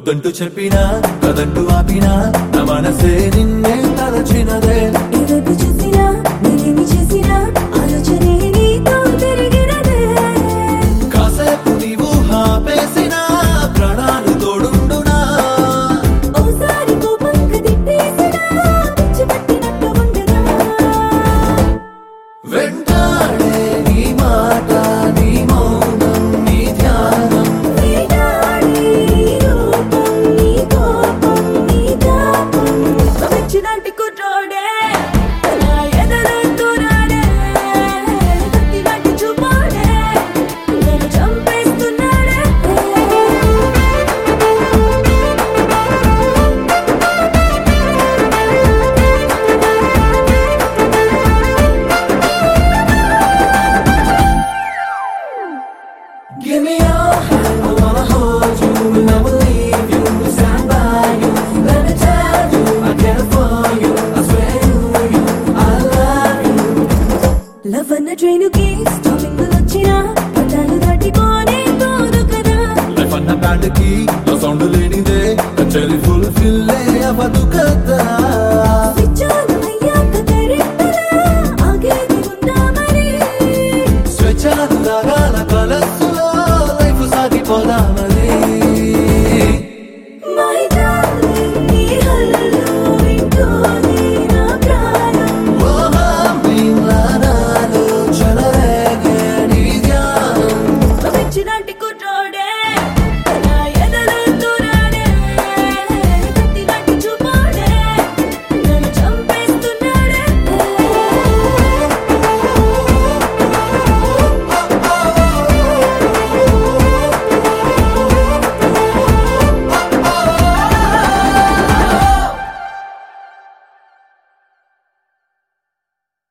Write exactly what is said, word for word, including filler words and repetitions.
వద్దంటూ చెప్పినా కదంటూ ఆపినా నా మనసే నిన్నే తలచినదే ఏదైపు చూసినా నేనేమి చేసినా ఆలోచనే నీతో తిరిగినదే కాసేపు నీవు హాపేసినా ప్రాణాలు తోడుండునా ఓసారి కోపంగా తిట్టేసినా పిచ్చి పట్టినట్టు ఉండదా వెంటాడే నీ మాట నీ మౌనం నీ ధ్యానం వేటాడి నీ రూపం నీ కోపం నీ తాపం నచ్చినాటి కుట్రోడే నా ఎదలో తోరాడే కత్తి లాంటి చూపాడే నన్ను చంపేస్తున్నాడే Give me your hand, I wanna hold you, never leave you, stand by you. Let me tell you, I care for you, I swear to you, I love you. Love అన్న ట్రైనుకి స్టాపింగ్ వచ్చినా పట్టాలు దాటిపోనే పోదు కదా Life అన్న band కి నా sound లేనిదే కచేరీ ఫుల్ ఫిల్ అవ్వదు కదా స్విచ్ ఆన్ అయ్యాక కరెక్టరా ఆగేది ఉందా మరి స్వేచ్ఛను రాగాల కలస్సులో లైఫ్ సాగిపోదామని మై డార్లింగ్ నీ హల్లో వింటూనే నా ప్రాణం ఓ మీనానాలు చలరేగే నీ ధ్యానం నచ్చినాటి కుట్రో